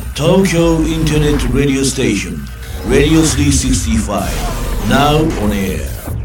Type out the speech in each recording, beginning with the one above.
Tokyo Internet Radio Station Radio 365 Now on air。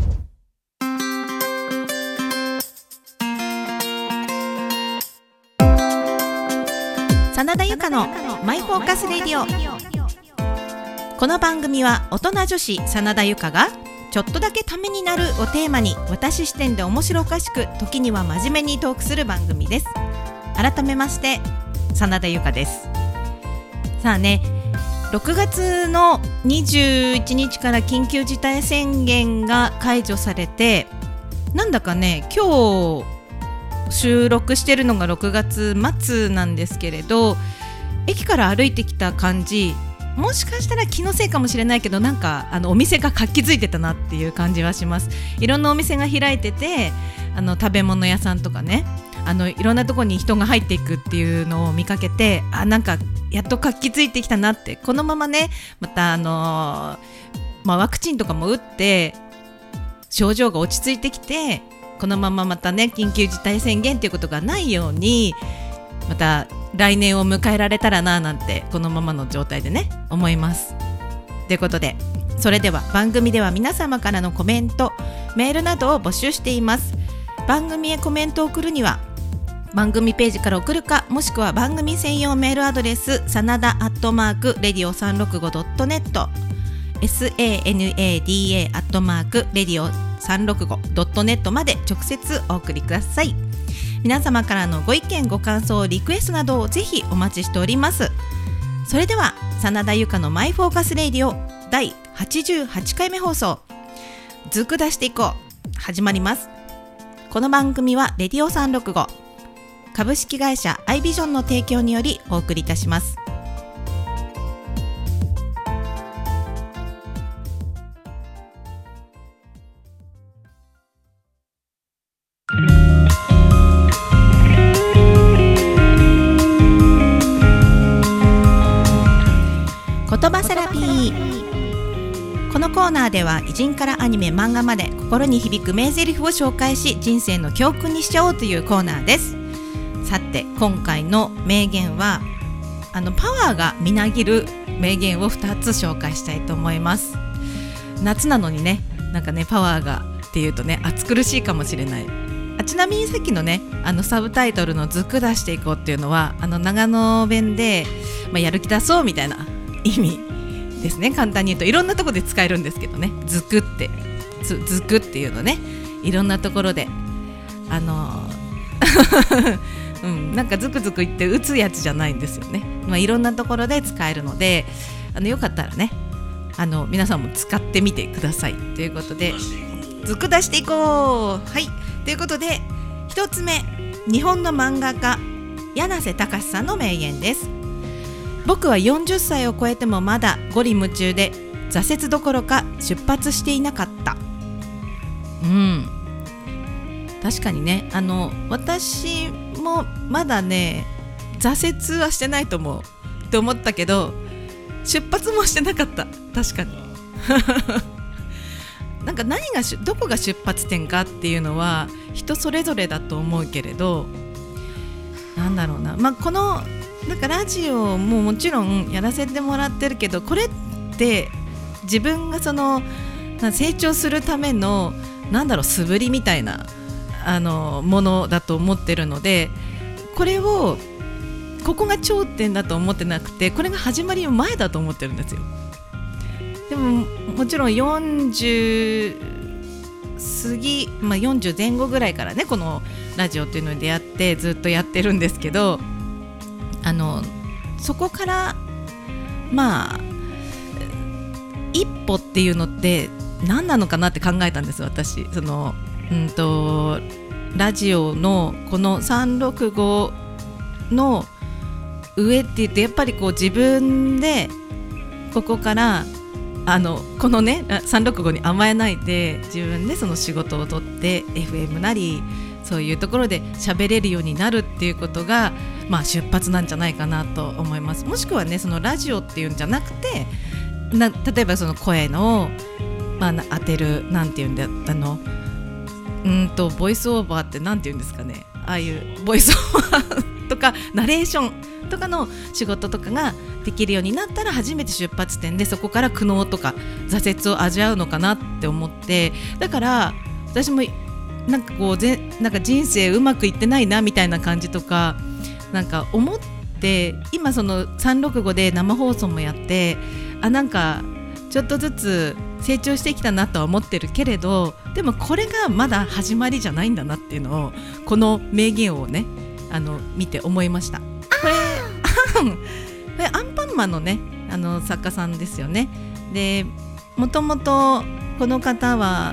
真田由香のマイフォーカスレディオ。この番組は大人女子真田由香がちょっとだけためになるをテーマに、私視点で面白おかしく、時には真面目にトークする番組です。改めまして真田由香です。さあね、6月の21日から緊急事態宣言が解除されて、なんだかね、今日収録してるのが6月末なんですけれど、駅から歩いてきた感じ、もしかしたら気のせいかもしれないけど、なんかお店が活気づいてたなっていう感じはします。いろんなお店が開いてて、食べ物屋さんとかね、いろんなところに人が入っていくっていうのを見かけて、なんかやっと活気づいてきたなって。このままね、またワクチンとかも打って症状が落ち着いてきて、このまままたね、緊急事態宣言っていうことがないように、また来年を迎えられたらな、なんてこのままの状態でね思います。ということで、それでは番組では皆様からのコメント、メールなどを募集しています。番組へコメントを送るには番組ページから送るか、もしくは番組専用メールアドレス、真田@radio365.net sanada@radio365.net まで直接お送りください。皆様からのご意見、ご感想、リクエストなどをぜひお待ちしております。それでは真田由香のマイフォーカスレディオ第88回目放送、ずく出していこう、始まります。この番組はレディオ365株式会社アイビジョンの提供によりお送りいたします。言葉セラピー。このコーナーでは偉人からアニメ、漫画まで心に響く名台詞を紹介し、人生の教訓にしちゃおうというコーナーです。さて、今回の名言はパワーがみなぎる名言を2つ紹介したいと思います。夏なのにね、なんかね、パワーがっていうとね、暑苦しいかもしれない。ちなみにさっきのね、サブタイトルのずく出していこうっていうのは、長野弁で、やる気出そうみたいな意味ですね。簡単に言うといろんなところで使えるんですけどね、ずくっていうのね、いろんなところでなんかズクズク言って打つやつじゃないんですよね。いろんなところで使えるので、よかったらね、皆さんも使ってみてくださいということで、ずく出していこう。はい、ということで一つ目、日本の漫画家柳瀬隆さんの名言です。僕は40歳を超えてもまだゴリ夢中で、挫折どころか出発していなかった。確かにね、私もまだね、挫折はしてないと思うって思ったけど、出発もしてなかった。確かになんかどこが出発点かっていうのは人それぞれだと思うけれど、なんだろうな、このなんかラジオももちろんやらせてもらってるけど、これって自分がその成長するための素振りみたいなものだと思ってるので、ここが頂点だと思ってなくて、これが始まりの前だと思ってるんですよ。でももちろん40過ぎ、40前後ぐらいからね、このラジオっていうのに出会ってずっとやってるんですけど、そこから一歩っていうのって何なのかなって考えたんです、私。ラジオのこの365の上って言って、やっぱり自分でここからこのね365に甘えないで、自分でその仕事を取って FM なりそういうところで喋れるようになるっていうことが、出発なんじゃないかなと思います。もしくはね、そのラジオっていうんじゃなくて、例えばその声の、当てる、なんていうんだボイスオーバーってなんていうんですかね、ああいうボイスオーバーとかナレーションとかの仕事とかができるようになったら初めて出発点でそこから苦悩とか挫折を味わうのかなって思って、だから私もなんかこうなんか人生うまくいってないなみたいな感じとかなんか思って、今その365で生放送もやって、なんかちょっとずつ成長してきたなとは思ってるけれど、でもこれがまだ始まりじゃないんだなっていうのをこの名言をね見て思いました。これアンパンマンのね作家さんですよね。でもともとこの方は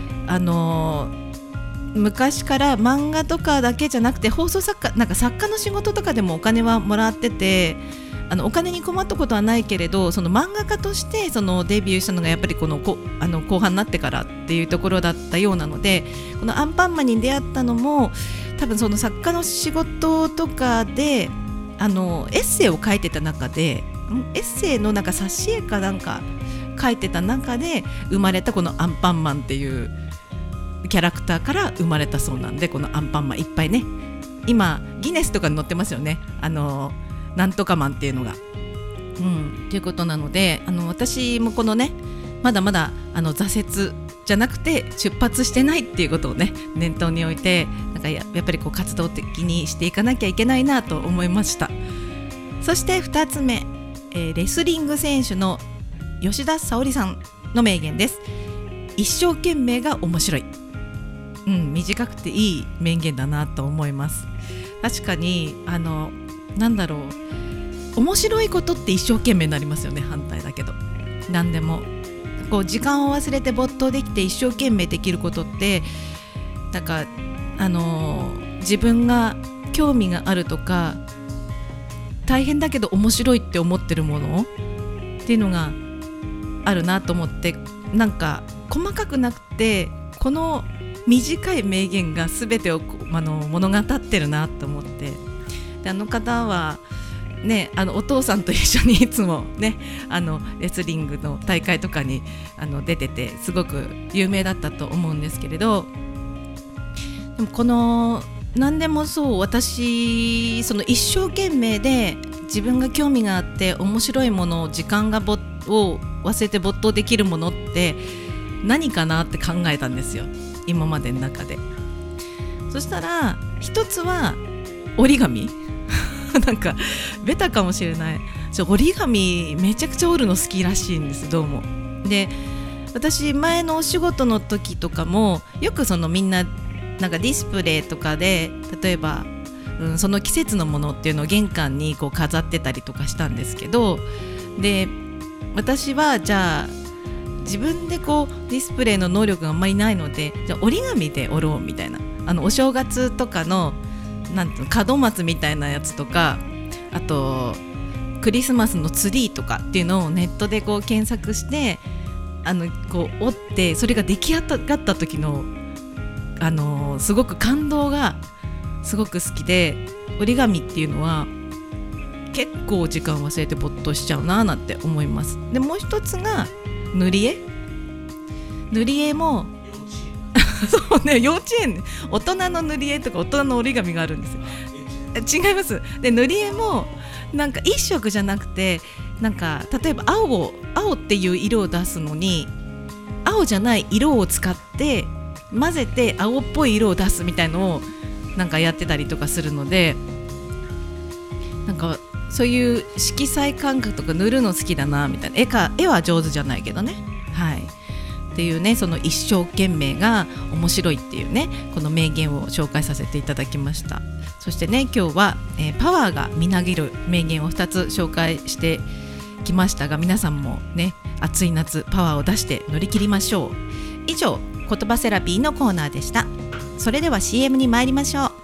昔から漫画とかだけじゃなくて放送作家、なんか作家の仕事とかでもお金はもらってて、お金に困ったことはないけれど、その漫画家としてそのデビューしたのがやっぱりこの後半になってからっていうところだったようなので、このアンパンマンに出会ったのも多分その作家の仕事とかでエッセイを書いてた中で、エッセイのなんか挿絵かなんか書いてた中で生まれたこのアンパンマンっていうキャラクターから生まれたそうなんで、このアンパンマンいっぱいね今ギネスとかに載ってますよね、なんとかマンっていうのが、っていうことなので私もこのねまだまだ挫折じゃなくて出発してないっていうことをね念頭に置いて、なんかやっぱりこう活動的にしていかなきゃいけないなと思いました。そして2つ目、レスリング選手の吉田沙保里さんの名言です。一生懸命が面白い。短くていい名言だなと思います。確かになんだろう、面白いことって一生懸命になりますよね。反対だけど何でもこう時間を忘れて没頭できて一生懸命できることってなんか自分が興味があるとか大変だけど面白いって思ってるものっていうのがあるなと思って、なんか細かくなくてこの短い名言が全てを物語ってるなと思って、で方はねお父さんと一緒にいつもねレスリングの大会とかに出ててすごく有名だったと思うんですけれど、でもこの何でもそう、私その一生懸命で自分が興味があって面白いものを時間を忘れて没頭できるものって何かなって考えたんですよ、今までの中で。そしたら一つは折り紙なんかベタかもしれない、折り紙めちゃくちゃ折るの好きらしいんです、どうも。で私前のお仕事の時とかもよくそのみんななんかディスプレイとかで例えば、その季節のものっていうのを玄関にこう飾ってたりとかしたんですけど、で私はじゃあ自分でこうディスプレイの能力があんまりないので、じゃあ折り紙で折ろうみたいな、お正月とかのなんていうの門松みたいなやつとか、あとクリスマスのツリーとかっていうのをネットでこう検索してこう折ってそれが出来上がった時のすごく感動がすごく好きで、折り紙っていうのは結構時間忘れて没頭しちゃうななんて思います。でもう一つが塗り絵もそうね、幼稚園大人の塗り絵とか大人の折り紙があるんですよ。違います。で塗り絵もなんか一色じゃなくて、なんか例えば青っていう色を出すのに青じゃない色を使って混ぜて青っぽい色を出すみたいのをなんかやってたりとかするので、なんかそういう色彩感覚とか塗るの好きだなみたいな、絵は上手じゃないけどね、はいっていうね、その一生懸命が面白いっていうね、この名言を紹介させていただきました。そしてね、今日は、パワーがみなぎる名言を2つ紹介してきましたが、皆さんもね、暑い夏パワーを出して乗り切りましょう。以上、言葉セラピーのコーナーでした。それでは CM に参りましょう。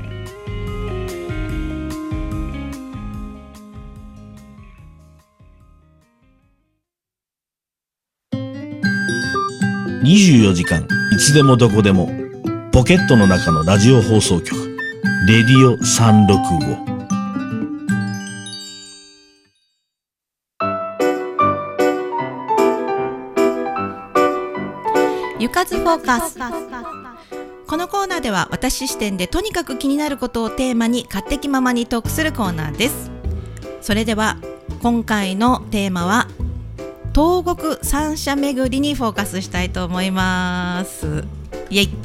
24時間いつでもどこでもポケットの中のラジオ放送局レディオ365。 ゆかずフォーカス。 このコーナーでは私視点でとにかく気になることをテーマに勝手気ままにトークするコーナーです。それでは今回のテーマは東国三社巡りにフォーカスしたいと思います。イエイ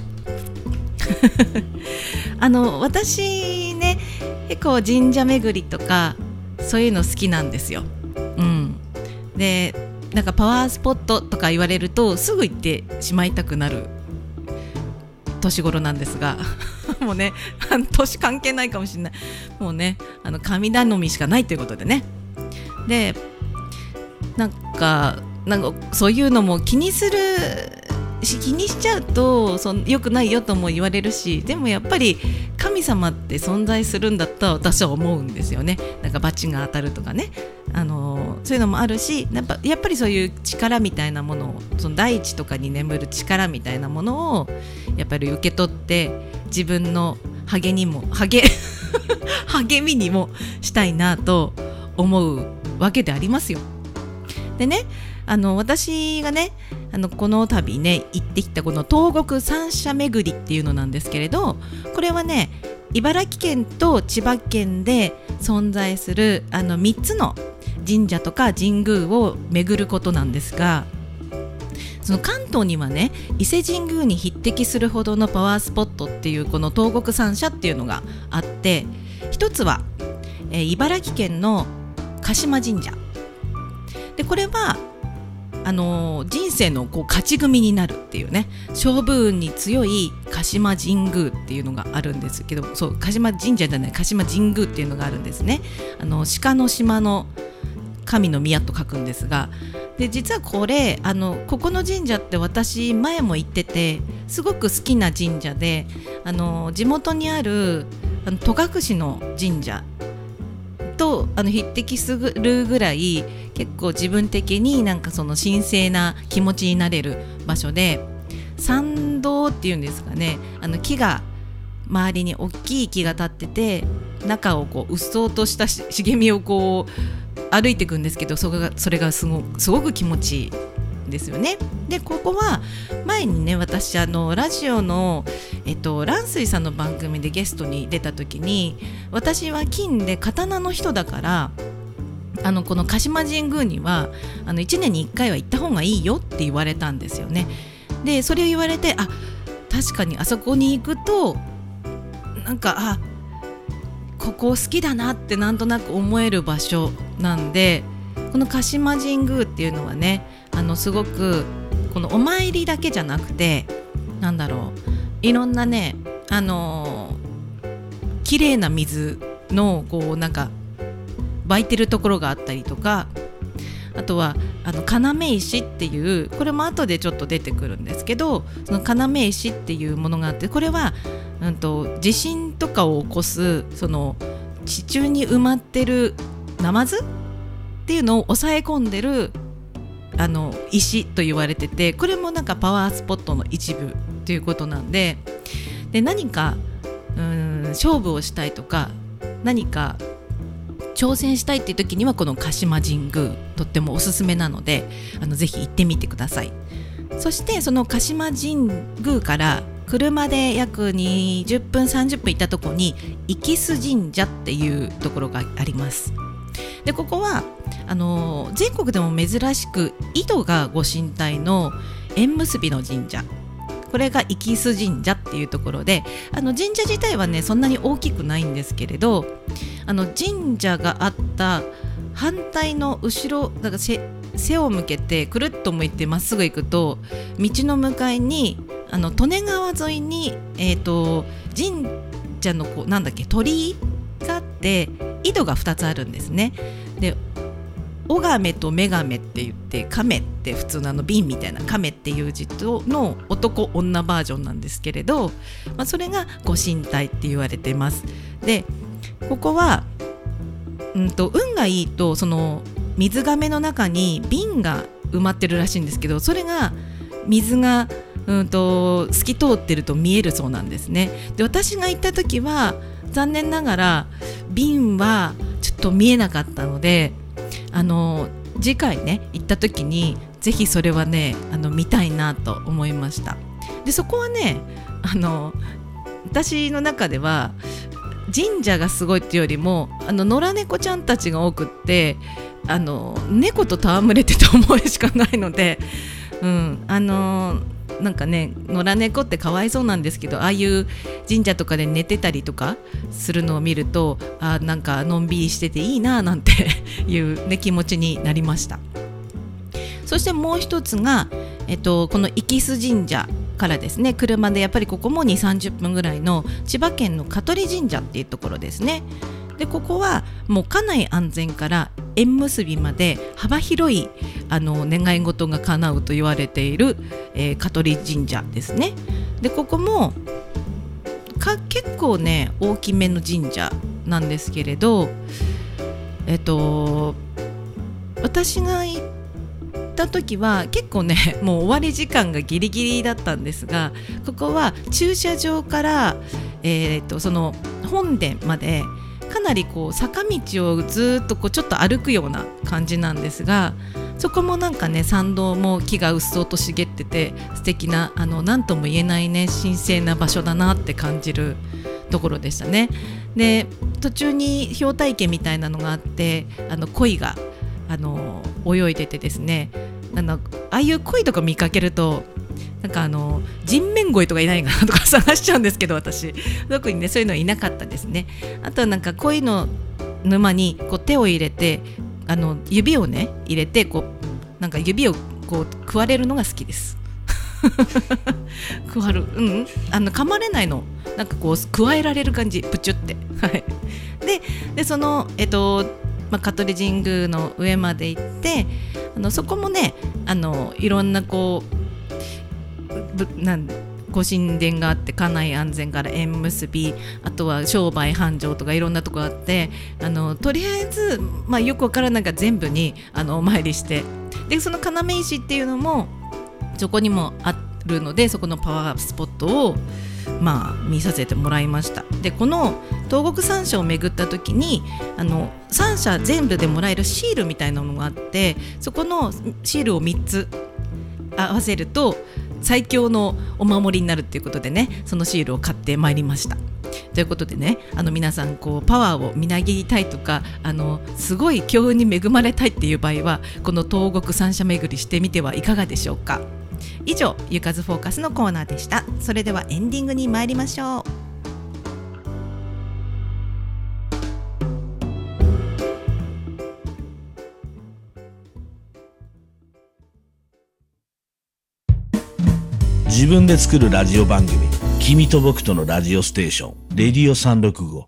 私ね、結構神社巡りとかそういうの好きなんですよ。で、なんかパワースポットとか言われるとすぐ行ってしまいたくなる年頃なんですがもうね、年関係ないかもしれない。もうね、神頼みしかないということでね。で、なんかそういうのも気にしちゃうと良くないよとも言われるし、でもやっぱり神様って存在するんだったら私は思うんですよね。なんか罰が当たるとかね、そういうのもあるし、やっぱりそういう力みたいなものを、その大地とかに眠る力みたいなものをやっぱり受け取って自分の励みにもしたいなと思うわけでありますよ。でね、私がね、この度ね行ってきたこの東国三社巡りっていうのなんですけれど、これはね、茨城県と千葉県で存在する3つの神社とか神宮を巡ることなんですが、その関東にはね、伊勢神宮に匹敵するほどのパワースポットっていうこの東国三社っていうのがあって、一つは、茨城県の鹿島神社で、これは人生の勝ち組になるっていうね、勝負運に強い鹿島神宮っていうのがあるんですけど、そう、鹿島神社じゃない、鹿島神宮っていうのがあるんですね。鹿の島の神の宮と書くんですが、で実はこれここの神社って私前も行っててすごく好きな神社で、地元にある戸隠の神社と匹敵するぐらい結構自分的になんかその神聖な気持ちになれる場所で、参道っていうんですかね、木が周りに大きい木が立ってて、中をうっそうとした茂みを歩いていくんですけど、それがすごく気持ちいいですよね。でここは前にね、私ラジオの蘭水さんの番組でゲストに出た時に、私は金で刀の人だからこの鹿島神宮には1年に1回は行った方がいいよって言われたんですよね。でそれを言われて、確かにあそこに行くとなんかここ好きだなってなんとなく思える場所なんで、この鹿島神宮っていうのはね、すごくこのお参りだけじゃなくて、いろんなね、綺麗な水のなんか湧いてるところがあったりとか、あとは要石っていう、これも後でちょっと出てくるんですけど、その要石っていうものがあって、これは地震とかを起こすその地中に埋まってるナマズっていうのを抑え込んでる石と言われてて、これもなんかパワースポットの一部ということなんで、何か勝負をしたいとか何か挑戦したいっていう時にはこの鹿島神宮とってもおすすめなので、ぜひ行ってみてください。そしてその鹿島神宮から車で約20分30分行ったところに息栖神社っていうところがあります。でここは全国でも珍しく井戸がご神体の縁結びの神社、これが息栖神社っていうところで、神社自体はねそんなに大きくないんですけれど、神社があった反対の後ろだから背を向けてくるっと向いてまっすぐ行くと、道の向かいに利根川沿いに、神社の鳥居があって井戸が2つあるんですね。でおがめとめがめって言って、亀って普通の瓶みたいな亀っていう字の男女バージョンなんですけれど、それがご神体って言われてます。でここは、運がいいとその水がめの中に瓶が埋まってるらしいんですけど、それが水が透き通ってると見えるそうなんですね。で私が行った時は残念ながら瓶はちょっと見えなかったので、次回ね行った時にぜひそれはね見たいなと思いました。でそこはね私の中では神社がすごいっていうよりも野良猫ちゃんたちが多くって猫と戯れてた思いしかないので、なんかね野良猫ってかわいそうなんですけど、ああいう神社とかで寝てたりとかするのを見るとなんかのんびりしてていいななんていう、ね、気持ちになりました。そしてもう一つが、この生須神社からですね、車でやっぱりここも 2,30 分ぐらいの千葉県の香取神社っていうところですね。でここはもう家内安全から縁結びまで幅広い願い事が叶うと言われている、香取神社ですね。でここも結構ね大きめの神社なんですけれど、私が行った時は結構ねもう終わり時間がギリギリだったんですが、ここは駐車場から、その本殿までかなりこう坂道をずっとこうちょっと歩くような感じなんですが、そこもなんかね参道も木がうっそうと茂ってて素敵な何とも言えないね神聖な場所だなって感じるところでしたね。で途中に氷体池みたいなのがあって鯉が泳いでてですね、ああいう鯉とか見かけるとなんか人面鯉とかいないかなとか探しちゃうんですけど、私特にねそういうのはいなかったですね。あとはなんか鯉の沼にこう手を入れて指をね入れてこうなんか指をこう食われるのが好きです食わる、噛まれないの、なんかこう加えられる感じ、プチュってはいでその香取神宮の上まで行ってそこもねいろんなこうご神殿があって、家内安全から縁結び、あとは商売繁盛とかいろんなとこあって、とりあえず、よくわからないが全部にお参りして、でその要石っていうのもそこにもあるので、そこのパワースポットを見させてもらいました。でこの東国三社を巡った時に三社全部でもらえるシールみたいなのがあって、そこのシールを3つ合わせると最強のお守りになるっていうことでね、そのシールを買ってまいりました。ということでね、皆さんこうパワーをみなぎりたいとかすごい強運に恵まれたいっていう場合はこの東国三社巡りしてみてはいかがでしょうか。以上ゆかずフォーカスのコーナーでした。それではエンディングに参りましょう。 自分で作るラジオ番組、君と僕とのラジオステーション、レディオ365。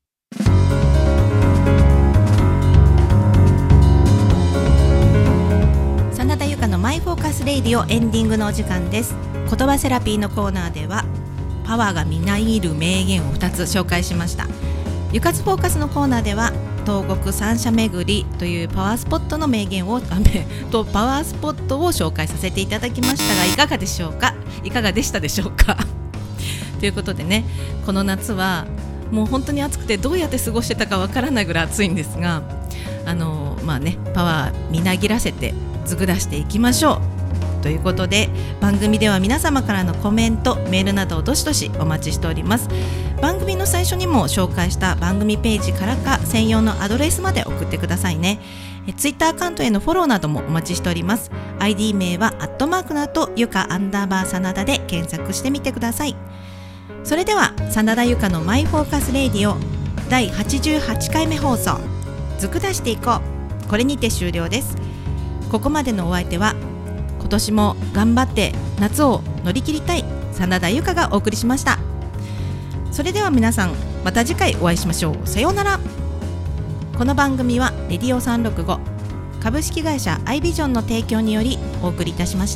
真田由香のマイフォーカスレディオエンディングのお時間です。言葉セラピーのコーナーではパワーがみなぎる名言を2つ紹介しました。ゆかずフォーカスのコーナーでは東国三社巡りというパワースポットの名言をパワースポットを紹介させていただきましたが、いかがでしょうか、いかがでしたでしょうかということでね、この夏はもう本当に暑くてどうやって過ごしてたかわからないぐらい暑いんですが、パワーみなぎらせてずぐ出していきましょうということで、番組では皆様からのコメント、メールなどをどしどしお待ちしております。番組の最初にも紹介した番組ページからか専用のアドレスまで送ってくださいね。ツイッターアカウントへのフォローなどもお待ちしております。 ID 名は@ゆか_真田で検索してみてください。それでは真田ゆかのマイフォーカスレディオ第88回目放送、ずく出していこう、これにて終了です。ここまでのお相手は今年も頑張って夏を乗り切りたい真田ゆかがお送りしました。それでは皆さんまた次回お会いしましょう。さようなら。この番組はレディオ365株式会社アイビジョンの提供によりお送りいたしました。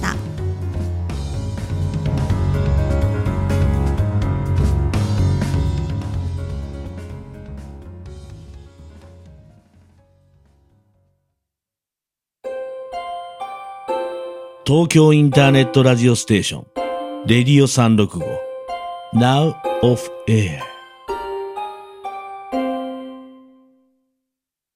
東京インターネットラジオステーション、レディオ365 Now off air。